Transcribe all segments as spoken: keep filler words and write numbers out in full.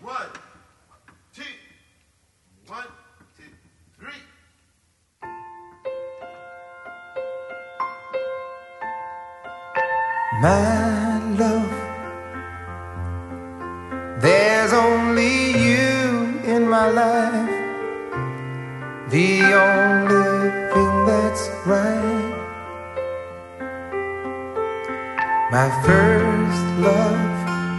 One, two, one, two, three. My love, there's only you in my life, the only thing that's right. My first love,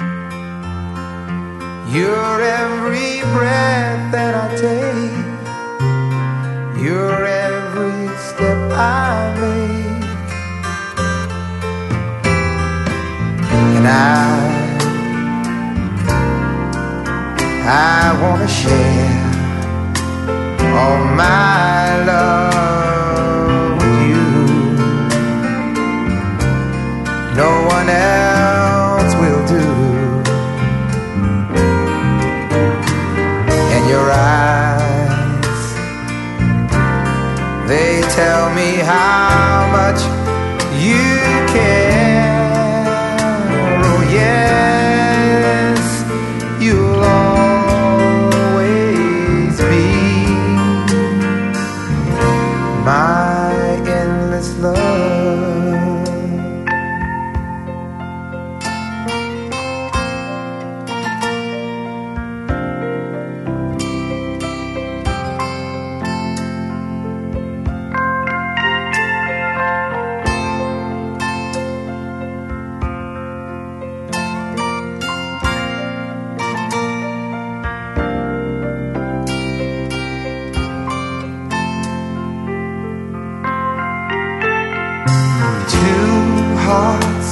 you're every breath that I take, you're every step I make. And I, I wanna share all my love with you. No one else will do. And your eyes, they tell me how much you care. Yes, you'll always be my endless love. Hearts,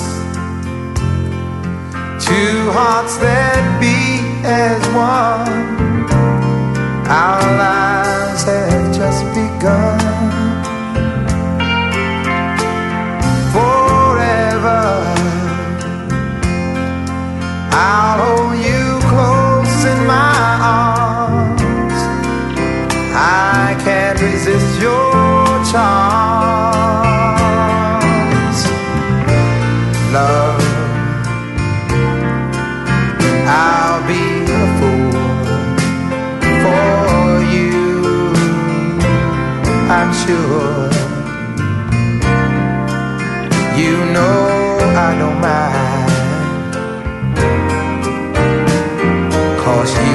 two hearts that beat as one. Our lives have just begun. Forever, I'll hold you close in my arms. I can't resist your charm. Love, I'll be a fool for you, I'm sure. You know I don't mind, 'cause